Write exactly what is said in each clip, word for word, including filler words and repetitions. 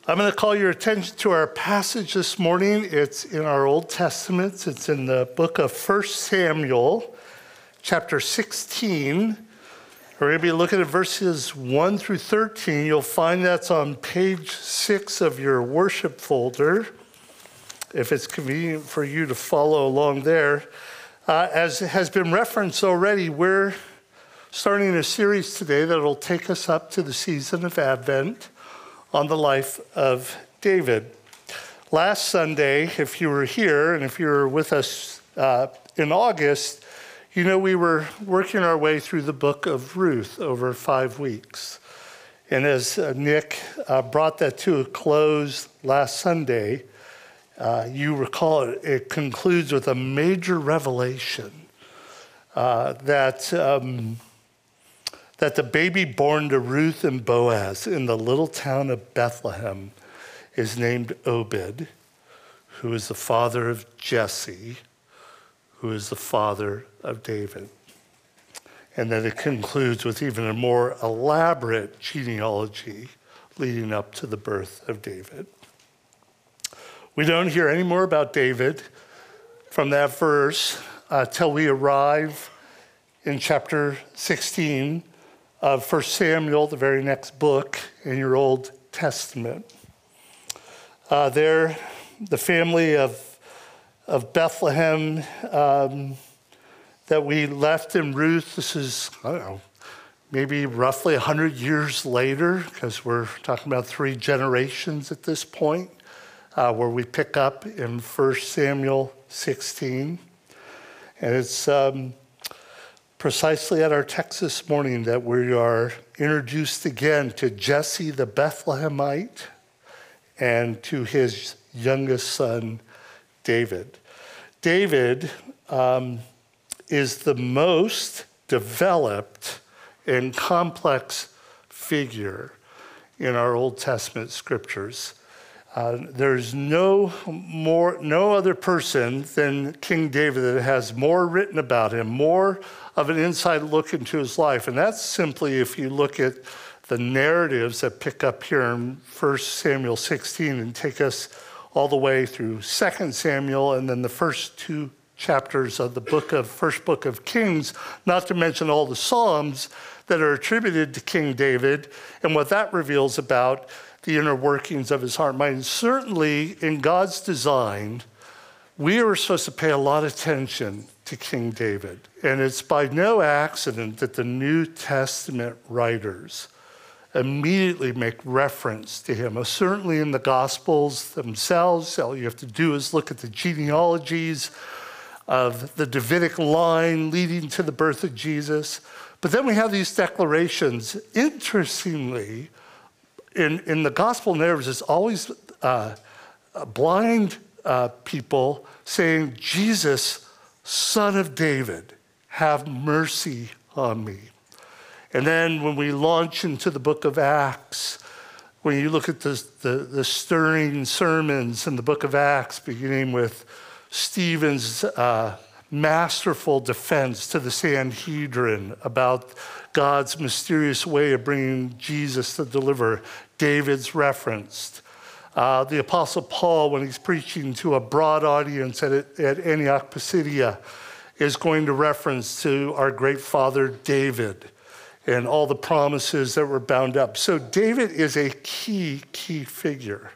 I'm going to call your attention to our passage this morning. It's in our Old Testament. It's in the book of First Samuel, chapter sixteen. We're going to be looking at verses one through thirteen. You'll find that's on page six of your worship folder, if it's convenient for you to follow along there. Uh, as has been referenced already, we're starting a series today that will take us up to the season of Advent on the life of David. Last Sunday, if you were here and if you were with us uh, in August, you know we were working our way through the book of Ruth over five weeks. And as uh, Nick uh, brought that to a close last Sunday, uh, you recall it, it concludes with a major revelation uh, that um, that the baby born to Ruth and Boaz in the little town of Bethlehem is named Obed, who is the father of Jesse, who is the father of David. And then it concludes with even a more elaborate genealogy leading up to the birth of David. We don't hear any more about David from that verse uh, till we arrive in chapter sixteen of First Samuel, the very next book in your Old Testament. Uh, there, the family of, of Bethlehem um, that we left in Ruth, this is, I don't know, maybe roughly one hundred years later, because we're talking about three generations at this point, uh, where we pick up in First Samuel sixteen. And it's um, precisely at our text this morning that we are introduced again to Jesse the Bethlehemite and to his youngest son, David. David um, is the most developed and complex figure in our Old Testament scriptures. Uh, there's no more, no other person than King David that has more written about him, more of an inside look into his life. And that's simply if you look at the narratives that pick up here in First Samuel sixteen and take us all the way through Second Samuel and then the first two chapters of the book of first book of Kings, not to mention all the Psalms that are attributed to King David and what that reveals about the inner workings of his heart and mind. Certainly, in God's design, we are supposed to pay a lot of attention to King David. And it's by no accident that the New Testament writers immediately make reference to him. Certainly in the Gospels themselves, all you have to do is look at the genealogies of the Davidic line leading to the birth of Jesus. But then we have these declarations. Interestingly, In, in the gospel narratives, it's always uh, blind uh, people saying, Jesus, son of David, have mercy on me. And then when we launch into the book of Acts, when you look at the, the, the stirring sermons in the book of Acts, beginning with Stephen's uh, masterful defense to the Sanhedrin about God's mysterious way of bringing Jesus to deliver, David's referenced. Uh, the Apostle Paul, when he's preaching to a broad audience at, at Antioch Pisidia, is going to reference to our great father David and all the promises that were bound up. So David is a key, key figure.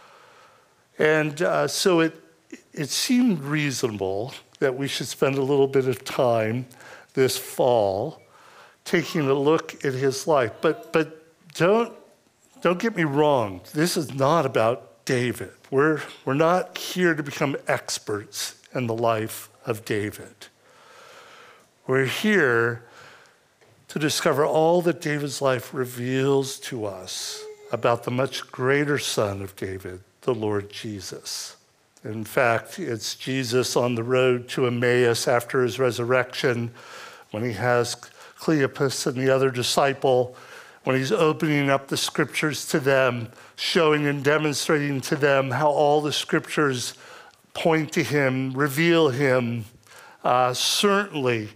And uh, so it, it seemed reasonable that we should spend a little bit of time this fall taking a look at his life. But, but don't, don't get me wrong. This is not about David. We're, we're not here to become experts in the life of David. We're here to discover all that David's life reveals to us about the much greater son of David, the Lord Jesus. In fact, it's Jesus on the road to Emmaus after his resurrection, when he has Cleopas and the other disciple, when he's opening up the scriptures to them, showing and demonstrating to them how all the scriptures point to him, reveal him. Uh, certainly,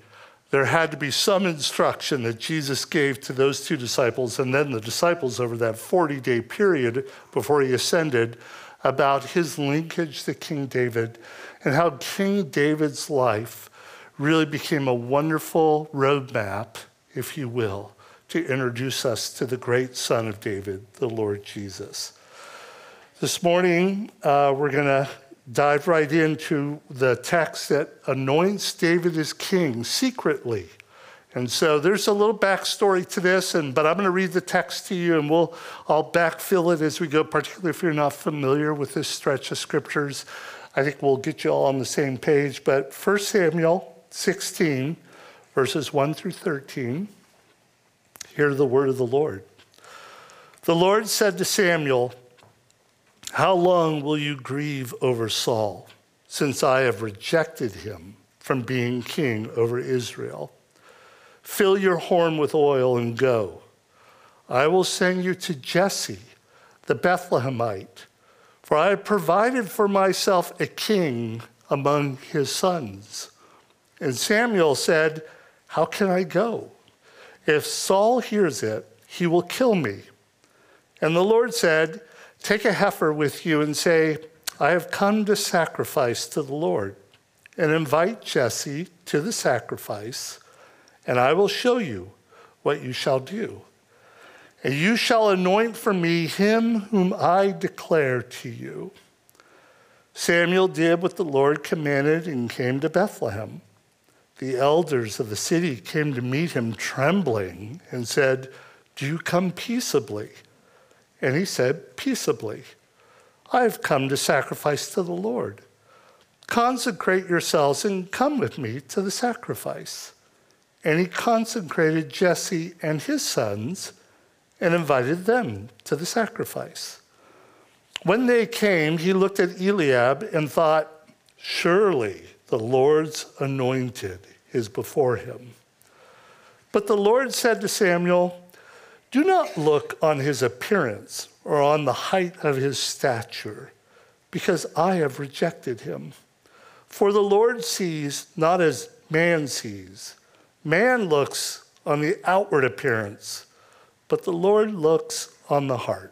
There had to be some instruction that Jesus gave to those two disciples and then the disciples over that forty-day period before he ascended about his linkage to King David and how King David's life really became a wonderful roadmap, if you will, to introduce us to the great Son of David, the Lord Jesus. This morning, uh, we're going to dive right into the text that anoints David as king secretly. And so there's a little backstory to this, and but I'm going to read the text to you, and we'll I'll backfill it as we go, particularly if you're not familiar with this stretch of scriptures. I think we'll get you all on the same page. But First Samuel sixteen, verses one through thirteen, hear the word of the Lord. The Lord said to Samuel, "How long will you grieve over Saul, since I have rejected him from being king over Israel? Fill your horn with oil and go. I will send you to Jesse, the Bethlehemite, for I have provided for myself a king among his sons." And Samuel said, "How can I go? If Saul hears it, he will kill me." And the Lord said, "Take a heifer with you and say, 'I have come to sacrifice to the Lord,' and invite Jesse to the sacrifice, and I will show you what you shall do. And you shall anoint for me him whom I declare to you." Samuel did what the Lord commanded and came to Bethlehem. The elders of the city came to meet him trembling and said, "Do you come peaceably?" And he said, "Peaceably. I have come to sacrifice to the Lord. Consecrate yourselves and come with me to the sacrifice." And he consecrated Jesse and his sons and invited them to the sacrifice. When they came, he looked at Eliab and thought, "Surely the Lord's anointed is before him." But the Lord said to Samuel, "Do not look on his appearance or on the height of his stature, because I have rejected him. For the Lord sees not as man sees. Man looks on the outward appearance, but the Lord looks on the heart."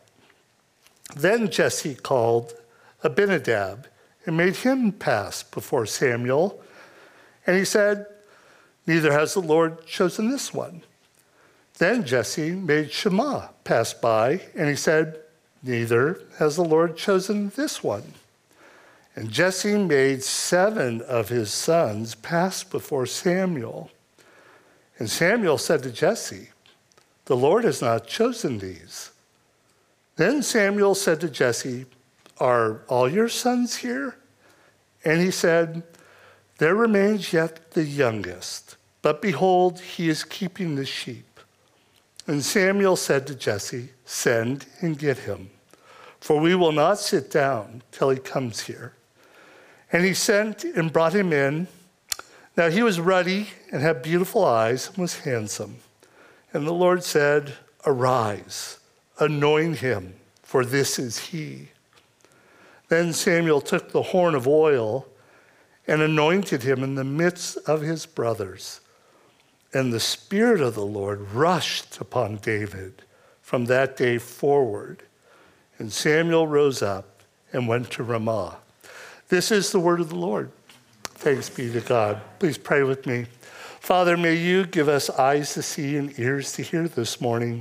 Then Jesse called Abinadab and made him pass before Samuel. And he said, "Neither has the Lord chosen this one." Then Jesse made Shammah pass by, and he said, "Neither has the Lord chosen this one." And Jesse made seven of his sons pass before Samuel. And Samuel said to Jesse, "The Lord has not chosen these." Then Samuel said to Jesse, "Are all your sons here?" And he said, "There remains yet the youngest, but behold, he is keeping the sheep." And Samuel said to Jesse, "Send and get him, for we will not sit down till he comes here." And he sent and brought him in. Now he was ruddy and had beautiful eyes and was handsome. And the Lord said, "Arise, anoint him, for this is he." Then Samuel took the horn of oil and anointed him in the midst of his brothers. And the Spirit of the Lord rushed upon David from that day forward. And Samuel rose up and went to Ramah. This is the word of the Lord. Thanks be to God. Please pray with me. Father, may you give us eyes to see and ears to hear this morning.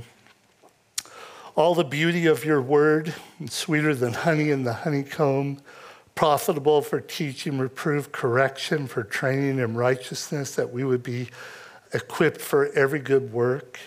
All the beauty of your word, sweeter than honey in the honeycomb, profitable for teaching, reproof, correction, for training in righteousness, that we would be equipped for every good work,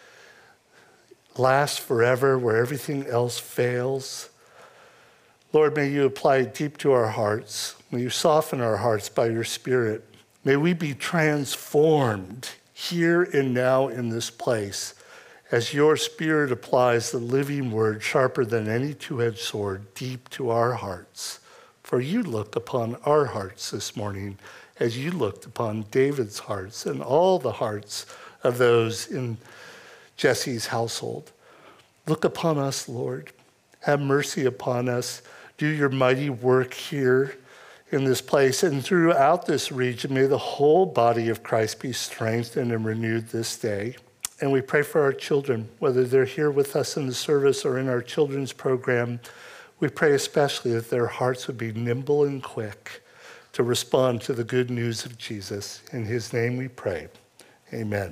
lasts forever where everything else fails. Lord, may you apply it deep to our hearts. May you soften our hearts by your Spirit. May we be transformed here and now in this place as your Spirit applies the living word sharper than any two-edged sword deep to our hearts. For you look upon our hearts this morning as you looked upon David's hearts and all the hearts of those in Jesse's household. Look upon us, Lord. Have mercy upon us. Do your mighty work here in this place and throughout this region. May the whole body of Christ be strengthened and renewed this day. And we pray for our children, whether they're here with us in the service or in our children's program. We pray especially that their hearts would be nimble and quick to respond to the good news of Jesus. In his name we pray. Amen.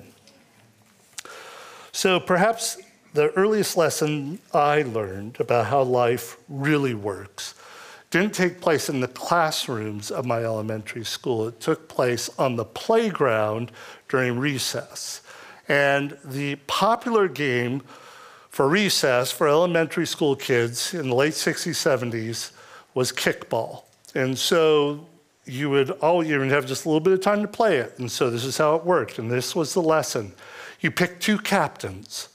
So perhaps the earliest lesson I learned about how life really works didn't take place in the classrooms of my elementary school. It took place on the playground during recess. And the popular game for recess for elementary school kids in the late sixties, seventies was kickball. And so you would all you would have just a little bit of time to play it. And so this is how it worked. And this was the lesson. You picked two captains.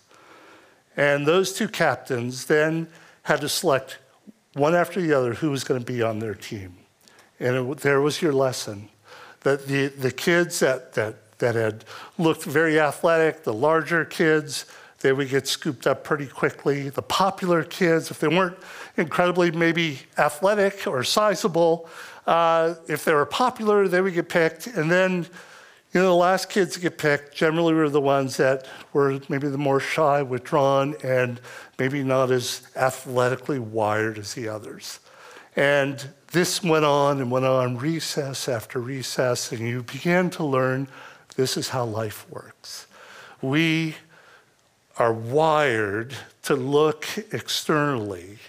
And those two captains then had to select one after the other who was going to be on their team. And it, there was your lesson. That the, the kids that, that, that had looked very athletic, the larger kids, they would get scooped up pretty quickly. The popular kids, if they weren't incredibly maybe athletic or sizable, uh, if they were popular, they would get picked. And then, you know, the last kids to get picked generally were the ones that were maybe the more shy, withdrawn, and maybe not as athletically wired as the others. And this went on and went on, recess after recess, and you began to learn this is how life works. We are wired to look externally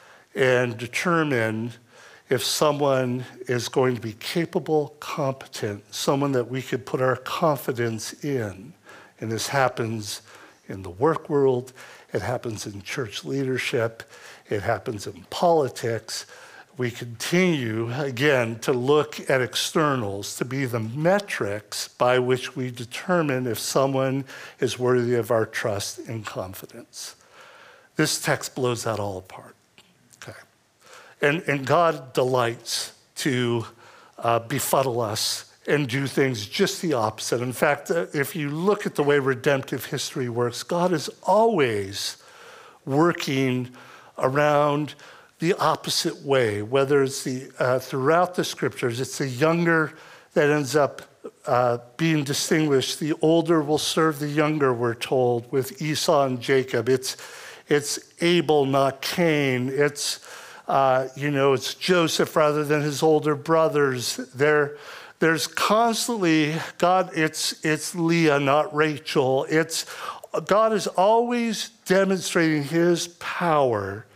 and determine if someone is going to be capable, competent, someone that we could put our confidence in. And this happens in the work world, it happens in church leadership, it happens in politics. We continue, again, to look at externals to be the metrics by which we determine if someone is worthy of our trust and confidence. This text blows that all apart. Okay. And, and God delights to uh, befuddle us and do things just the opposite. In fact, uh, if you look at the way redemptive history works, God is always working around the opposite way, whether it's the, uh, throughout the scriptures, it's the younger that ends up uh, being distinguished. The older will serve the younger, we're told, with Esau and Jacob. It's, it's Abel, not Cain. It's, uh, you know, it's Joseph rather than his older brothers. There, there's constantly, God, it's, it's Leah, not Rachel. It's, God is always demonstrating his power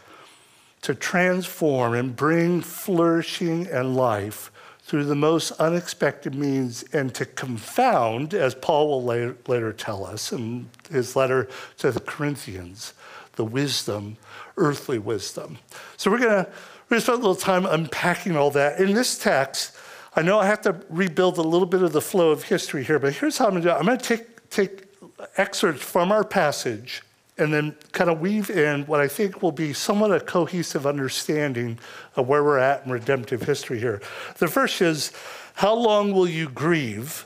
to transform and bring flourishing and life through the most unexpected means, and to confound, as Paul will later, later tell us in his letter to the Corinthians, the wisdom, earthly wisdom. So we're gonna, we're gonna spend a little time unpacking all that. In this text, I know I have to rebuild a little bit of the flow of history here, but here's how I'm gonna do it. I'm gonna take, take excerpts from our passage and then kind of weave in what I think will be somewhat a cohesive understanding of where we're at in redemptive history here. The first is, how long will you grieve?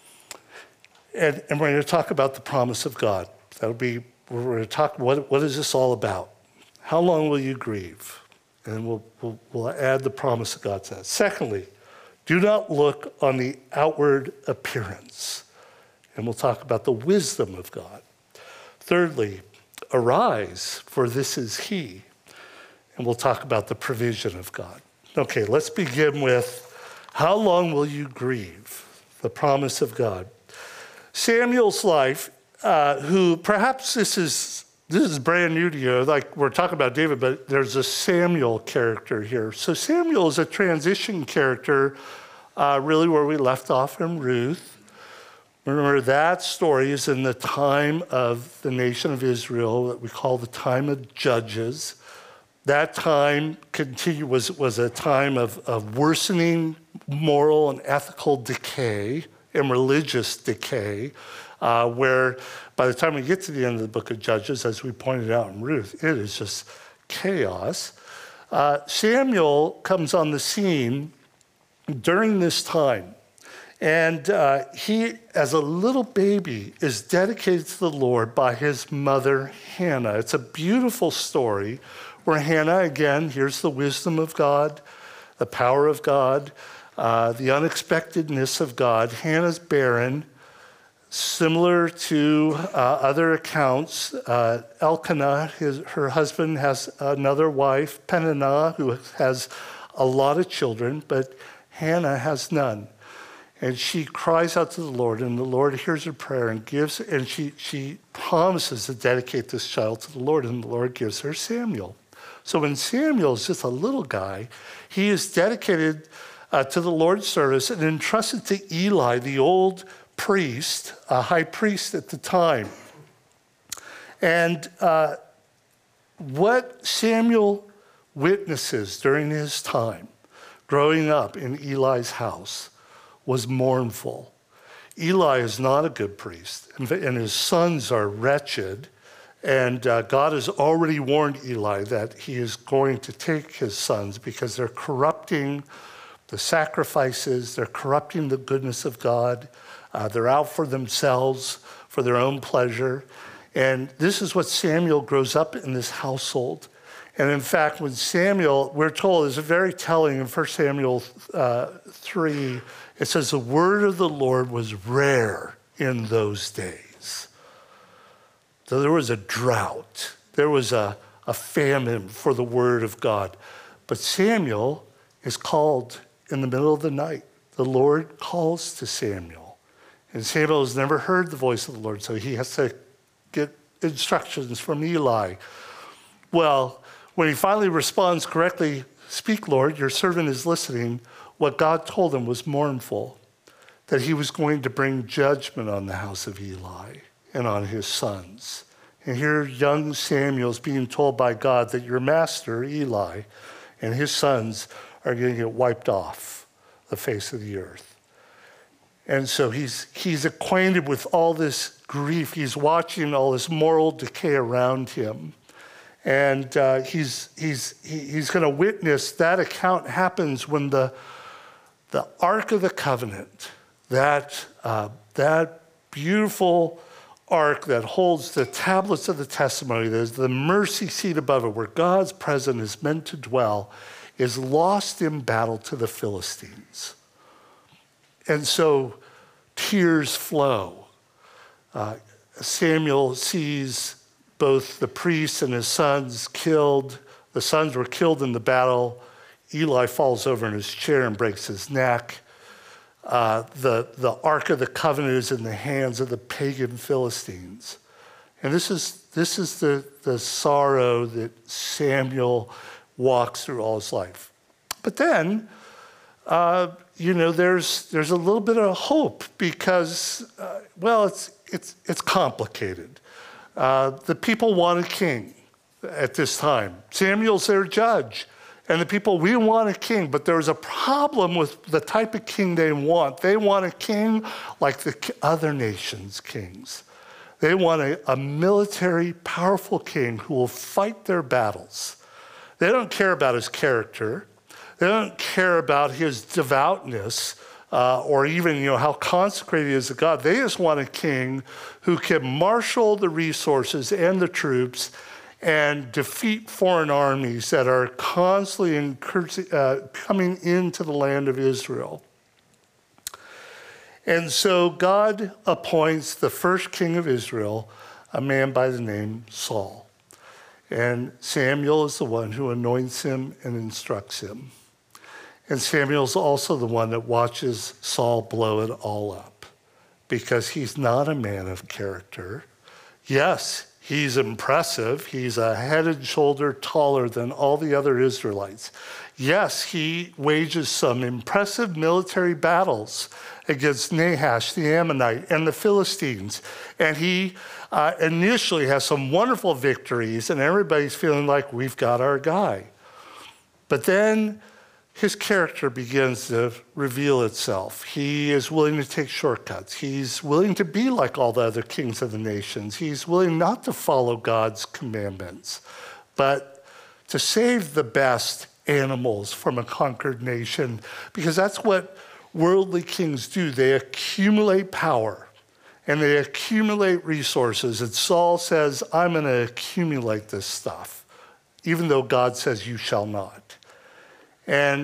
And, and we're going to talk about the promise of God. That'll be, we're going to talk, what, what is this all about? How long will you grieve? And we'll, we'll, we'll add the promise of God to that. Secondly, do not look on the outward appearance. And we'll talk about the wisdom of God. Thirdly, arise, for this is he. And we'll talk about the provision of God. Okay, let's begin with, how long will you grieve? The promise of God. Samuel's life, uh, who perhaps this is this is brand new to you, like we're talking about David, but there's a Samuel character here. So Samuel is a transition character, uh, really where we left off in Ruth. Remember, that story is in the time of the nation of Israel that we call the time of Judges. That time continue, was, was a time of, of worsening moral and ethical decay and religious decay, uh, where by the time we get to the end of the book of Judges, as we pointed out in Ruth, it is just chaos. Uh, Samuel comes on the scene during this time. And uh, he, as a little baby, is dedicated to the Lord by his mother, Hannah. It's a beautiful story where Hannah, again, here's the wisdom of God. the power of God, uh, the unexpectedness of God. Hannah's barren. Similar to uh, other accounts, uh, Elkanah, his, her husband, has another wife, Peninnah, who has a lot of children, but Hannah has none. And she cries out to the Lord, and the Lord hears her prayer and gives, and she, she promises to dedicate this child to the Lord, and the Lord gives her Samuel. So when Samuel is just a little guy, he is dedicated uh, to the Lord's service and entrusted to Eli, the old priest, a high priest at the time. And uh, what Samuel witnesses during his time growing up in Eli's house was mournful. Eli is not a good priest, and his sons are wretched. And uh, God has already warned Eli that he is going to take his sons because they're corrupting the sacrifices, they're corrupting the goodness of God. Uh, they're out for themselves, for their own pleasure. And this is what Samuel grows up in this household. And in fact, when Samuel, we're told, is very telling in First Samuel uh, three, it says the word of the Lord was rare in those days. So there was a drought. There was a, a famine for the word of God. But Samuel is called in the middle of the night. The Lord calls to Samuel. And Samuel has never heard the voice of the Lord, so he has to get instructions from Eli. Well, when he finally responds correctly, "Speak, Lord, your servant is listening," what God told him was mournful, that he was going to bring judgment on the house of Eli and on his sons. And here young Samuel's being told by God that your master, Eli, and his sons are going to get wiped off the face of the earth. And so he's he's acquainted with all this grief. He's watching all this moral decay around him. And uh, he's he's he, he's going to witness that account happens when the the Ark of the Covenant, that uh, that beautiful ark that holds the tablets of the testimony, there's the mercy seat above it where God's presence is meant to dwell, is lost in battle to the Philistines. And so tears flow. Uh, Samuel sees both the priests and his sons killed. The sons were killed in the battle. Eli falls over in his chair and breaks his neck. Uh, the, the Ark of the Covenant is in the hands of the pagan Philistines. And this is, this is the, the sorrow that Samuel walks through all his life. But then, uh, you know, there's there's a little bit of hope because, uh, well, it's it's it's complicated. Uh, the people want a king at this time. Samuel's their judge, and the people, we want a king, but there's a problem with the type of king they want. They want a king like the other nations' kings. They want a, a military, powerful king who will fight their battles. They don't care about his character. They don't care about his devoutness uh, or even, you know, how consecrated he is to God. They just want a king who can marshal the resources and the troops and defeat foreign armies that are constantly incur- uh, coming into the land of Israel. And so God appoints the first king of Israel, a man by the name Saul. And Samuel is the one who anoints him and instructs him. And Samuel's also the one that watches Saul blow it all up because he's not a man of character. Yes, he's impressive. He's a head and shoulder taller than all the other Israelites. Yes, he wages some impressive military battles against Nahash, the Ammonite, and the Philistines. And he uh, initially has some wonderful victories, and everybody's feeling like we've got our guy. But then his character begins to reveal itself. He is willing to take shortcuts. He's willing to be like all the other kings of the nations. He's willing not to follow God's commandments, but to save the best animals from a conquered nation, because that's what worldly kings do. They accumulate power and they accumulate resources. And Saul says, I'm going to accumulate this stuff, even though God says you shall not. And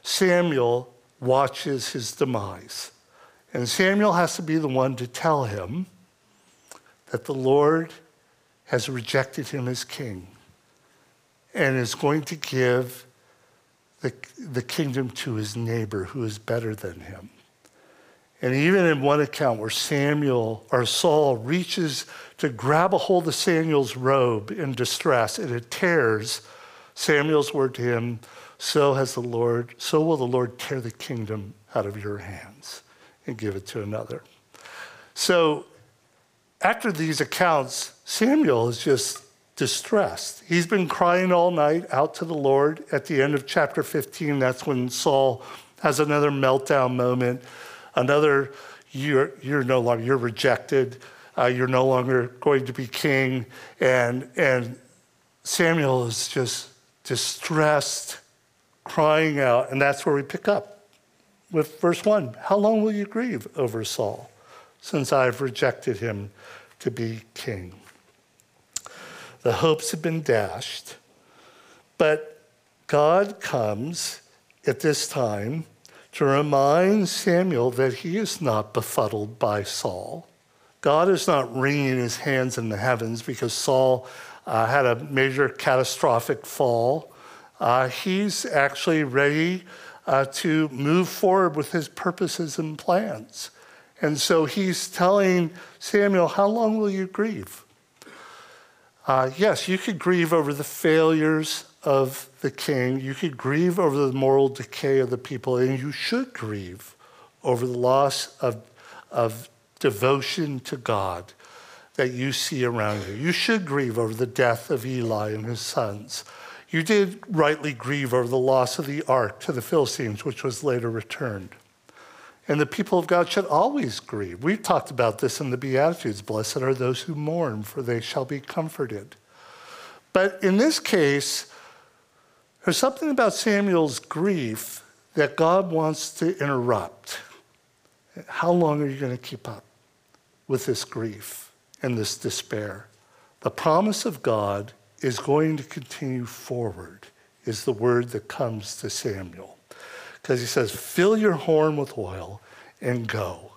Samuel watches his demise. And Samuel has to be the one to tell him that the Lord has rejected him as king and is going to give the, the kingdom to his neighbor who is better than him. And even in one account where Samuel or Saul reaches to grab a hold of Samuel's robe in distress and it tears, Samuel's word to him, so has the Lord, so will the Lord tear the kingdom out of your hands and give it to another. So after these accounts, Samuel is just distressed. He's been crying all night out to the Lord. At the end of chapter fifteen, that's when Saul has another meltdown moment. Another, you're, you're no longer, you're rejected. Uh, you're no longer going to be king. And, and Samuel is just distressed, crying out. And that's where we pick up with verse one. How long will you grieve over Saul, since I've rejected him to be king? The hopes have been dashed, but God comes at this time to remind Samuel that he is not befuddled by Saul. God is not wringing his hands in the heavens because Saul uh, had a major catastrophic fall. Uh, he's actually ready uh, to move forward with his purposes and plans. And so he's telling Samuel, how long will you grieve? Uh, yes, you could grieve over the failures of the king. You could grieve over the moral decay of the people, and you should grieve over the loss of, of devotion to God that you see around you. You should grieve over the death of Eli and his sons. You did rightly grieve over the loss of the ark to the Philistines, which was later returned. And the people of God should always grieve. We've talked about this in the Beatitudes. Blessed are those who mourn, for they shall be comforted. But in this case, there's something about Samuel's grief that God wants to interrupt. How long are you going to keep up with this grief and this despair? The promise of God is going to continue forward, is the word that comes to Samuel. Because he says, fill your horn with oil and go.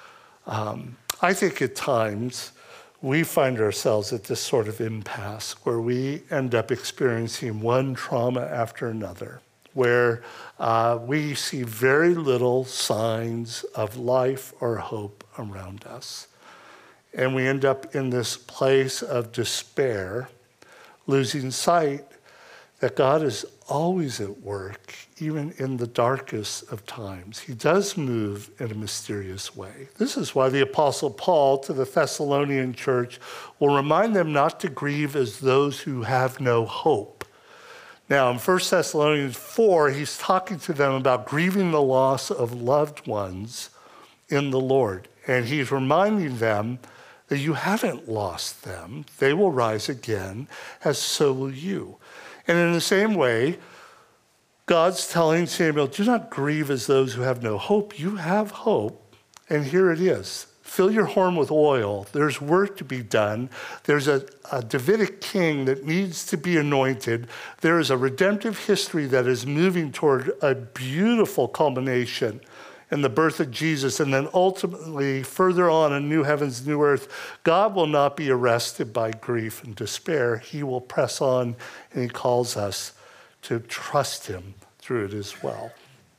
Um, I think at times we find ourselves at this sort of impasse where we end up experiencing one trauma after another, where uh, we see very little signs of life or hope around us. And we end up in this place of despair, losing sight that God is always at work, even in the darkest of times. He does move in a mysterious way. This is why the Apostle Paul to the Thessalonian church will remind them not to grieve as those who have no hope. Now, in First Thessalonians four, he's talking to them about grieving the loss of loved ones in the Lord. And he's reminding them that you haven't lost them. They will rise again, as so will you. And in the same way, God's telling Samuel, do not grieve as those who have no hope. You have hope, and here it is. Fill your horn with oil. There's work to be done. There's a, a Davidic king that needs to be anointed. There is a redemptive history that is moving toward a beautiful culmination in the birth of Jesus, and then ultimately, further on in new heavens, new earth, God will not be arrested by grief and despair. He will press on, and he calls us to trust him through it as well.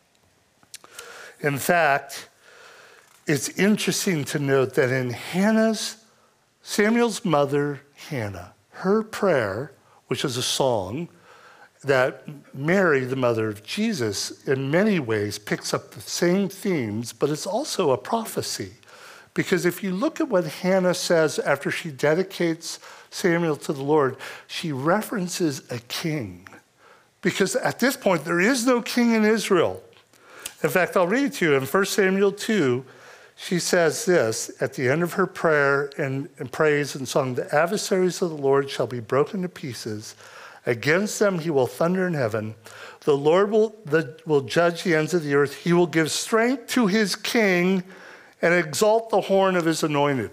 In fact, it's interesting to note that in Hannah's, Samuel's mother, Hannah, her prayer, which is a song, that Mary, the mother of Jesus, in many ways picks up the same themes, but it's also a prophecy. Because if you look at what Hannah says after she dedicates Samuel to the Lord, she references a king. Because at this point, there is no king in Israel. In fact, I'll read it to you in First Samuel two. She says this at the end of her prayer and, and praise and song, the adversaries of the Lord shall be broken to pieces. Against them he will thunder in heaven. The Lord will, the, will judge the ends of the earth. He will give strength to his king and exalt the horn of his anointed.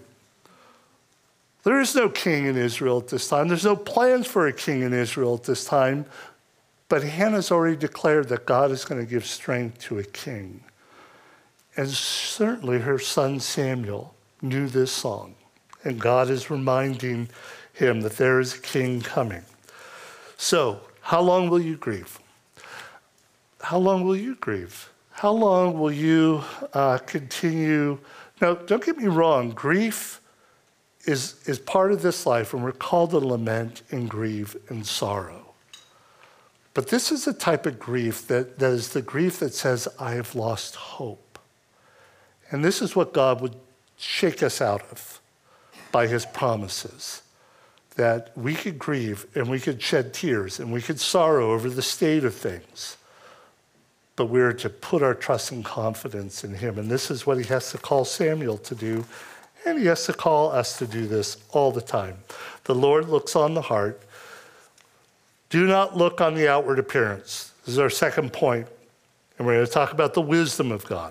There is no king in Israel at this time. There's no plans for a king in Israel at this time. But Hannah's already declared that God is going to give strength to a king. And certainly her son Samuel knew this song. And God is reminding him that there is a king coming. So, how long will you grieve? How long will you grieve? How long will you uh, continue? Now, don't get me wrong. Grief is, is part of this life, and we're called to lament and grieve and sorrow. But this is a type of grief that, that is the grief that says, I have lost hope. And this is what God would shake us out of by his promises, that we could grieve and we could shed tears and we could sorrow over the state of things. But we're to put our trust and confidence in him. And this is what he has to call Samuel to do. And he has to call us to do this all the time. The Lord looks on the heart. Do not look on the outward appearance. This is our second point. And we're going to talk about the wisdom of God.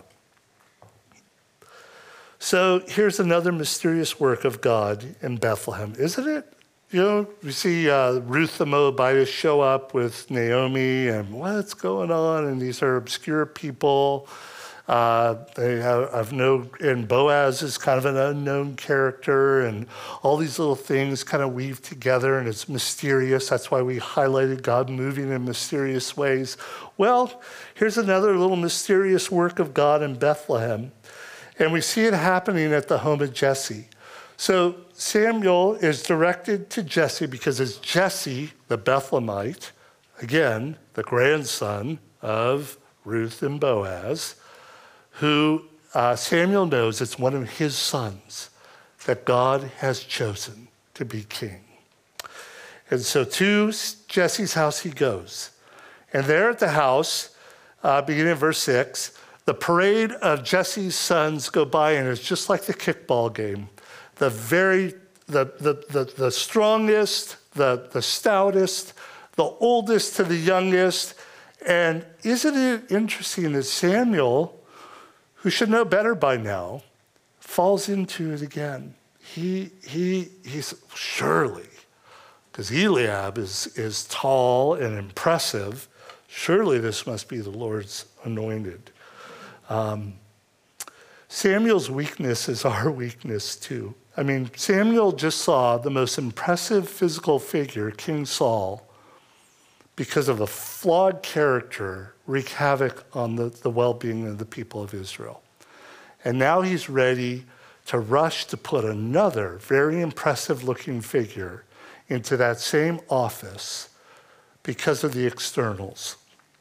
So here's another mysterious work of God in Bethlehem, isn't it? You know, we see uh, Ruth the Moabitess show up with Naomi, and what's going on? And these are obscure people. Uh, they have, have no, and Boaz is kind of an unknown character, and all these little things kind of weave together, and it's mysterious. That's why we highlighted God moving in mysterious ways. Well, here's another little mysterious work of God in Bethlehem, and we see it happening at the home of Jesse. So Samuel is directed to Jesse because it's Jesse, the Bethlehemite, again, the grandson of Ruth and Boaz, who uh, Samuel knows it's one of his sons that God has chosen to be king. And so to Jesse's house he goes. And there at the house, uh, beginning in verse six, the parade of Jesse's sons go by, and it's just like the kickball game. The very, the, the, the, the strongest, the, the stoutest, the oldest to the youngest. And isn't it interesting that Samuel, who should know better by now, falls into it again? He, he, he's surely, because Eliab is, is tall and impressive, surely this must be the Lord's anointed. Um, Samuel's weakness is our weakness too. I mean, Samuel just saw the most impressive physical figure, King Saul, because of a flawed character, wreak havoc on the, the well-being of the people of Israel. And now he's ready to rush to put another very impressive-looking figure into that same office because of the externals.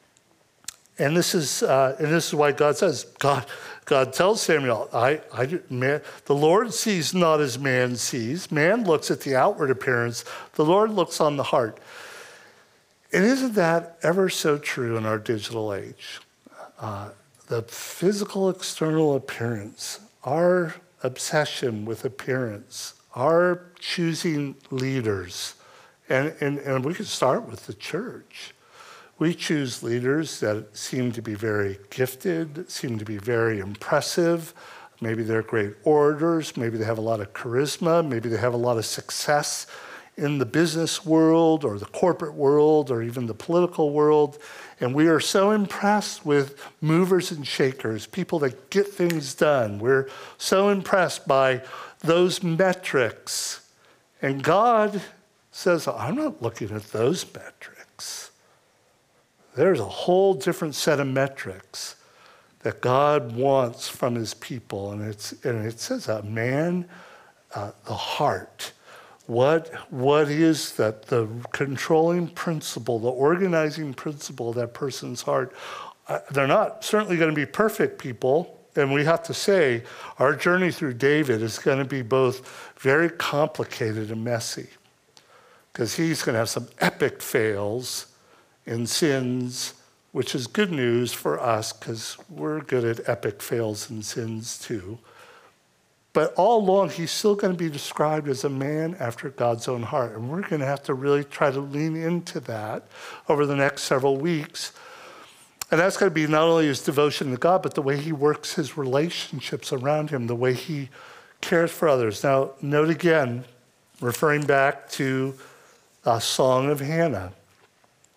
And this is uh, and this is why God says, God, God tells Samuel, I, I, man, the Lord sees not as man sees. Man looks at the outward appearance. The Lord looks on the heart. And isn't that ever so true in our digital age? Uh, the physical external appearance, our obsession with appearance, our choosing leaders, and, and, and we could start with the church. We choose leaders that seem to be very gifted, seem to be very impressive. Maybe they're great orators. Maybe they have a lot of charisma. Maybe they have a lot of success in the business world or the corporate world or even the political world. And we are so impressed with movers and shakers, people that get things done. We're so impressed by those metrics. And God says, I'm not looking at those metrics. There's a whole different set of metrics that God wants from his people. And, it's, and it says that man, uh, the heart, what, what is that the controlling principle, the organizing principle of that person's heart? Uh, they're not certainly going to be perfect people. And we have to say our journey through David is going to be both very complicated and messy, because he's going to have some epic fails and sins, which is good news for us because we're good at epic fails and sins too. But all along, he's still going to be described as a man after God's own heart. And we're going to have to really try to lean into that over the next several weeks. And that's going to be not only his devotion to God, but the way he works his relationships around him, the way he cares for others. Now, note again, referring back to a Song of Hannah.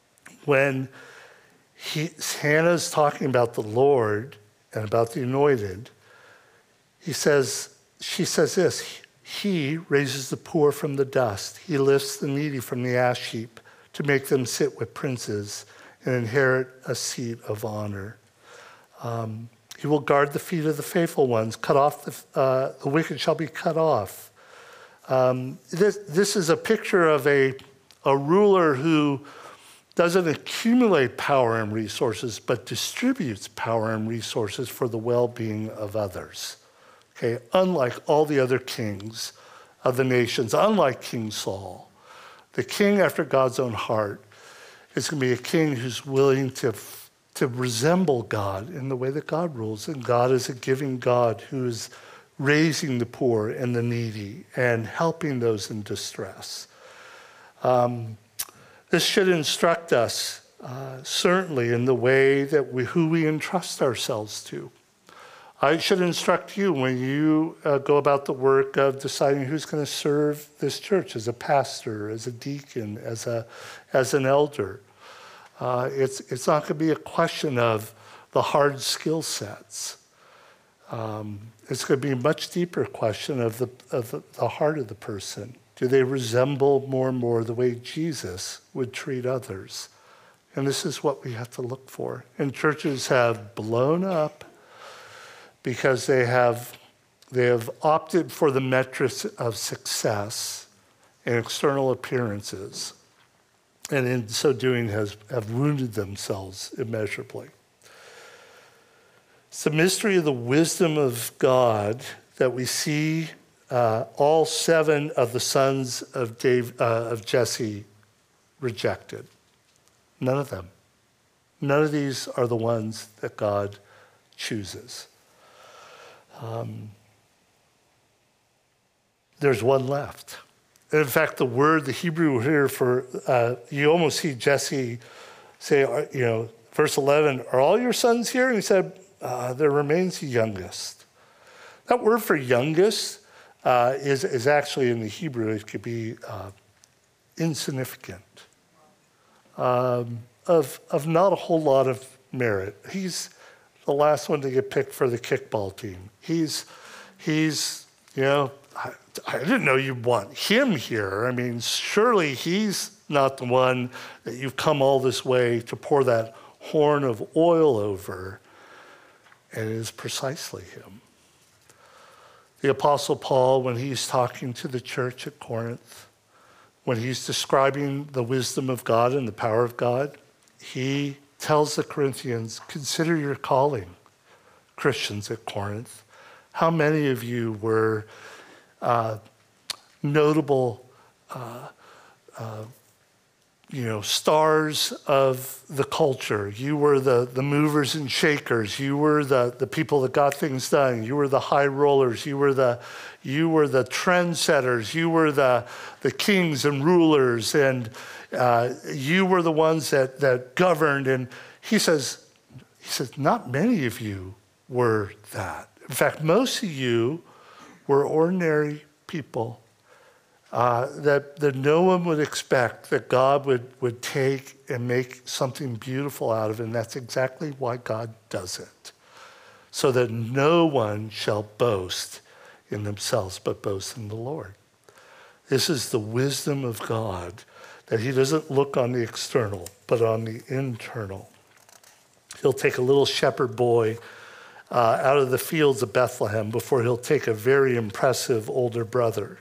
when he, Hannah's talking about the Lord and about the anointed, he says, she says this, he raises the poor from the dust. He lifts the needy from the ash heap to make them sit with princes and inherit a seat of honor. Um, he will guard the feet of the faithful ones. Cut off the, uh, the wicked shall be cut off. Um, this, this is a picture of a, a ruler who doesn't accumulate power and resources, but distributes power and resources for the well-being of others. Okay, unlike all the other kings of the nations, unlike King Saul, the king after God's own heart is going to be a king who's willing to, to resemble God in the way that God rules. And God is a giving God who is raising the poor and the needy and helping those in distress. Um, this should instruct us, uh, certainly, in the way that we, who we entrust ourselves to. I should instruct you when you uh, go about the work of deciding who's going to serve this church as a pastor, as a deacon, as a as an elder. Uh, it's it's not going to be a question of the hard skill sets. Um, it's going to be a much deeper question of the of the, the heart of the person. Do they resemble more and more the way Jesus would treat others? And this is what we have to look for. And churches have blown up because they have, they have opted for the metrics of success and external appearances, and in so doing has, have wounded themselves immeasurably. It's the mystery of the wisdom of God that we see uh, all seven of the sons of, Dave, uh, of Jesse rejected. None of them. None of these are the ones that God chooses. Um, there's one left. And in fact, the word, the Hebrew here for, uh, you almost see Jesse say, you know, verse eleven, are all your sons here? And he said, uh, there remains the youngest. That word for youngest uh, is, is actually in the Hebrew, it could be uh, insignificant, um, of, of not a whole lot of merit. He's the last one to get picked for the kickball team. He's, he's, you know, I, I didn't know you'd want him here. I mean, surely he's not the one that you've come all this way to pour that horn of oil over. And it is precisely him. The Apostle Paul, when he's talking to the church at Corinth, when he's describing the wisdom of God and the power of God, he tells the Corinthians, consider your calling, Christians at Corinth. How many of you were uh, notable, uh, uh, you know, stars of the culture? You were the, the movers and shakers. You were the, the people that got things done. You were the high rollers. You were the, you were the trendsetters. You were the, the kings and rulers, and uh, you were the ones that, that governed. And he says, he says, not many of you were that. In fact, most of you were ordinary people uh, that, that no one would expect that God would, would take and make something beautiful out of. And that's exactly why God does it. So that no one shall boast in themselves, but boast in the Lord. This is the wisdom of God, that he doesn't look on the external, but on the internal. He'll take a little shepherd boy uh, out of the fields of Bethlehem before he'll take a very impressive older brother.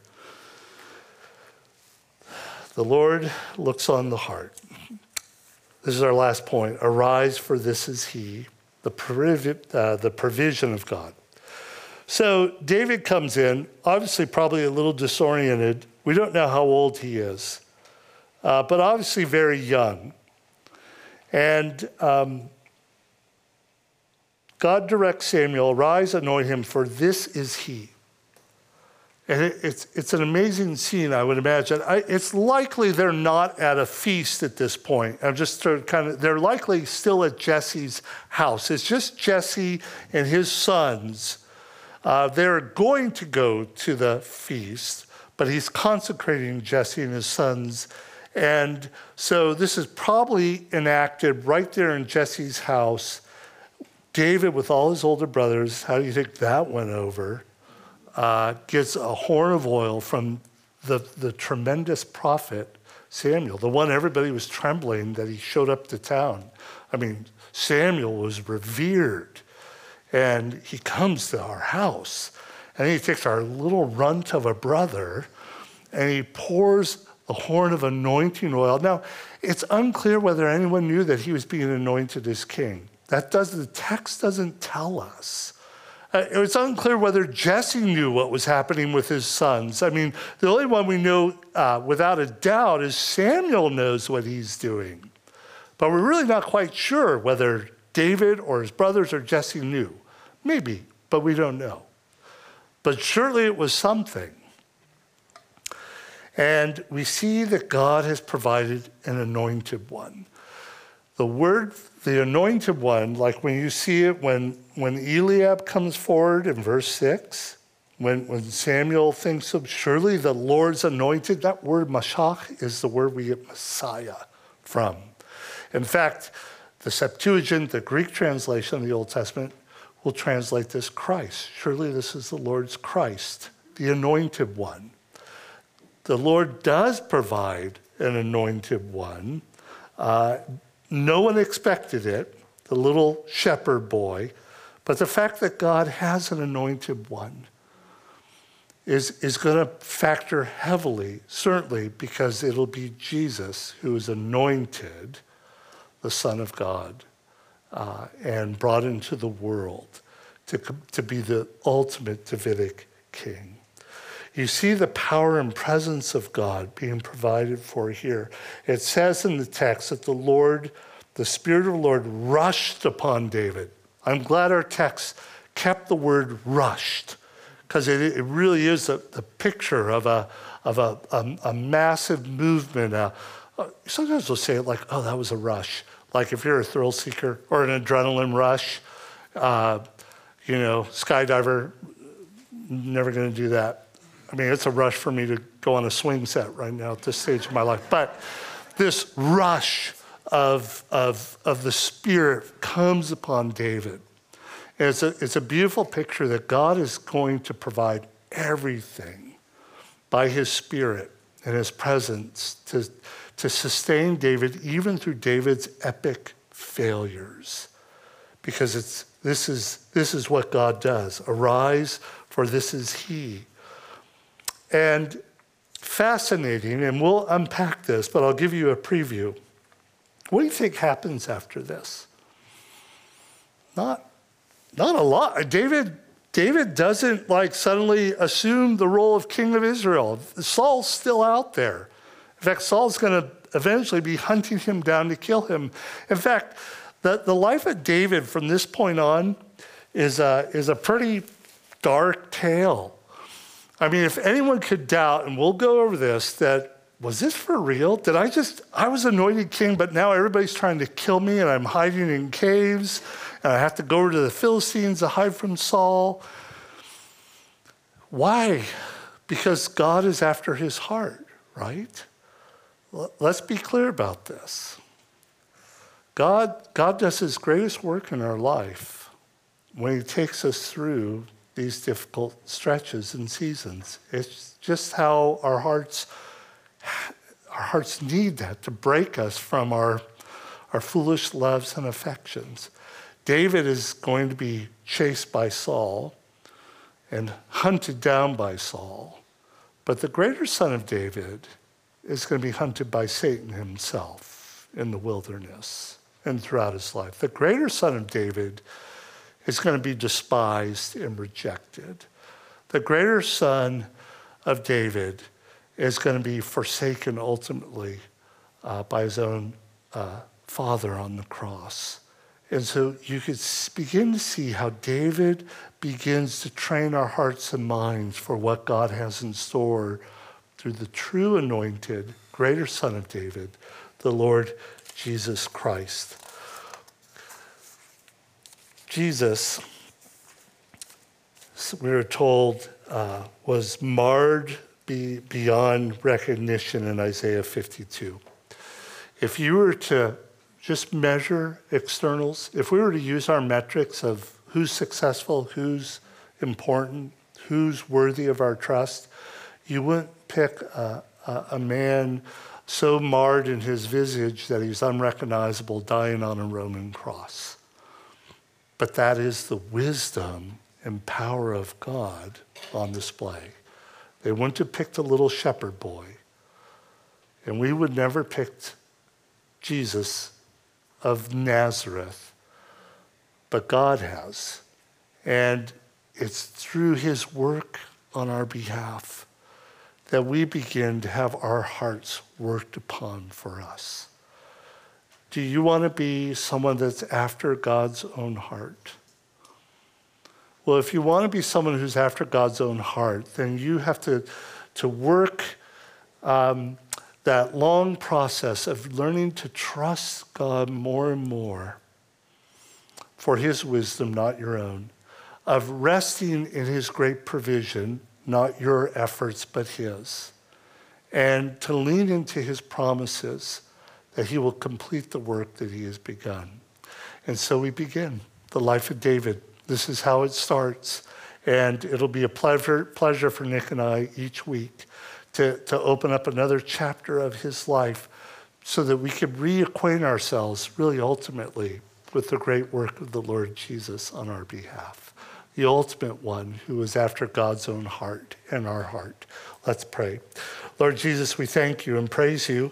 The Lord looks on the heart. This is our last point. Arise, for this is he, the, provi- uh, the provision of God. So David comes in, obviously probably a little disoriented. We don't know how old he is, uh, but obviously very young. And um, God directs Samuel, arise, anoint him, for this is he. And it, it's, it's an amazing scene, I would imagine. I, it's likely they're not at a feast at this point. I'm just kind of, they're likely still at Jesse's house. It's just Jesse and his sons. Uh, they're going to go to the feast, but he's consecrating Jesse and his sons And so this is probably enacted right there in Jesse's house. David, with all his older brothers, how do you think that went over? Uh, gets a horn of oil from the, the tremendous prophet Samuel, the one everybody was trembling that he showed up to town. I mean, Samuel was revered, and he comes to our house, and he takes our little runt of a brother, and he pours the horn of anointing oil. Now, it's unclear whether anyone knew that he was being anointed as king. That does, the text doesn't tell us. Uh, it's unclear whether Jesse knew what was happening with his sons. I mean, the only one we know uh, without a doubt is Samuel knows what he's doing. But we're really not quite sure whether David or his brothers or Jesse knew. Maybe, but we don't know. But surely it was something. And we see that God has provided an anointed one. The word, the anointed one, like when you see it when, when Eliab comes forward in verse six, when, when Samuel thinks of surely the Lord's anointed, that word Mashach is the word we get Messiah from. In fact, the Septuagint, the Greek translation of the Old Testament, will translate this Christ. Surely this is the Lord's Christ, the anointed one. The Lord does provide an anointed one. Uh, no one expected it, the little shepherd boy, but the fact that God has an anointed one is, is going to factor heavily, certainly because it'll be Jesus who is anointed, the Son of God, uh, and brought into the world to, to be the ultimate Davidic king. You see the power and presence of God being provided for here. It says in the text that the Lord, the Spirit of the Lord rushed upon David. I'm glad our text kept the word rushed, because it, it really is a, the picture of a, of a, a, a massive movement. Uh, uh, sometimes we'll say it like, oh, that was a rush. Like if you're a thrill seeker or an adrenaline rush, uh, you know, skydiver, never going to do that. I mean, it's a rush for me to go on a swing set right now at this stage of my life. But this rush of, of, of the Spirit comes upon David. And it's a, it's a beautiful picture that God is going to provide everything by his Spirit and his presence to, to sustain David, even through David's epic failures. Because it's, this is, this is what God does. Arise, for this is he. And fascinating, and we'll unpack this, but I'll give you a preview. What do you think happens after this? Not, not a lot. David, David doesn't like suddenly assume the role of king of Israel. Saul's still out there. In fact, Saul's going to eventually be hunting him down to kill him. In fact, the, the life of David from this point on is a, is a pretty dark tale. I mean, if anyone could doubt, and we'll go over this, that was this for real? Did I just, I was anointed king, but now everybody's trying to kill me and I'm hiding in caves and I have to go over to the Philistines to hide from Saul. Why? Because God is after his heart, right? Let's be clear about this. God, God does his greatest work in our life when he takes us through these difficult stretches and seasons. It's just how our hearts, our hearts need that to break us from our, our foolish loves and affections. David is going to be chased by Saul and hunted down by Saul, but the greater son of David is going to be hunted by Satan himself in the wilderness and throughout his life. The greater son of David is going to be despised and rejected. The greater son of David is going to be forsaken ultimately uh, by his own uh, father on the cross. And so you could begin to see how David begins to train our hearts and minds for what God has in store through the true anointed, greater son of David, the Lord Jesus Christ. Jesus, we were told, uh, was marred be, beyond recognition in Isaiah fifty-two. If you were to just measure externals, if we were to use our metrics of who's successful, who's important, who's worthy of our trust, you wouldn't pick a, a, a man so marred in his visage that he's unrecognizable dying on a Roman cross. But that is the wisdom and power of God on display. They wouldn't have picked a little shepherd boy. And we would never picked Jesus of Nazareth, but God has. And it's through his work on our behalf that we begin to have our hearts worked upon for us. Do you want to be someone that's after God's own heart? Well, if you want to be someone who's after God's own heart, then you have to, to work um, that long process of learning to trust God more and more for his wisdom, not your own, of resting in his great provision, not your efforts, but his, and to lean into his promises that he will complete the work that he has begun. And so we begin the life of David. This is how it starts. And it'll be a pleasure, pleasure for Nick and I each week to, to open up another chapter of his life so that we can reacquaint ourselves really ultimately with the great work of the Lord Jesus on our behalf, the ultimate one who is after God's own heart and our heart. Let's pray. Lord Jesus, we thank you and praise you,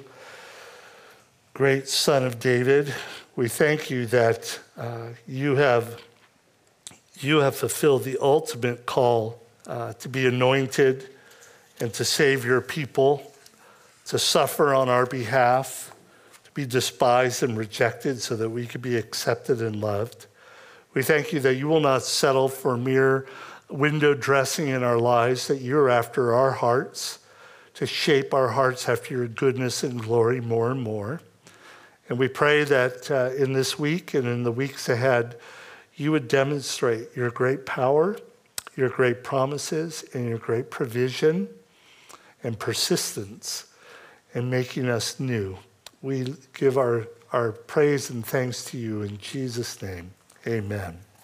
great Son of David. We thank you that uh, you have you have fulfilled the ultimate call uh, to be anointed and to save your people, to suffer on our behalf, to be despised and rejected so that we could be accepted and loved. We thank you that you will not settle for mere window dressing in our lives, that you're after our hearts, to shape our hearts after your goodness and glory more and more. And we pray that uh, in this week and in the weeks ahead, you would demonstrate your great power, your great promises, and your great provision and persistence in making us new. We give our, our praise and thanks to you in Jesus' name. Amen.